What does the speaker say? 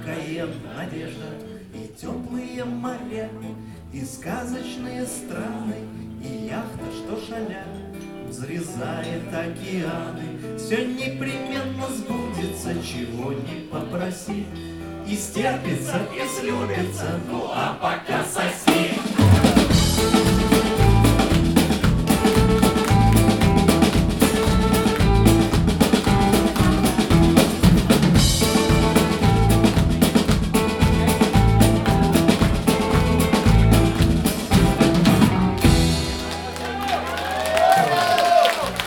легкая надежда, и теплые моря, и сказочные страны, и яхта, что шаля взрезает океаны. Все непременно сбудется, чего не попроси, и стерпится, и слюбится. Ну а пока сосед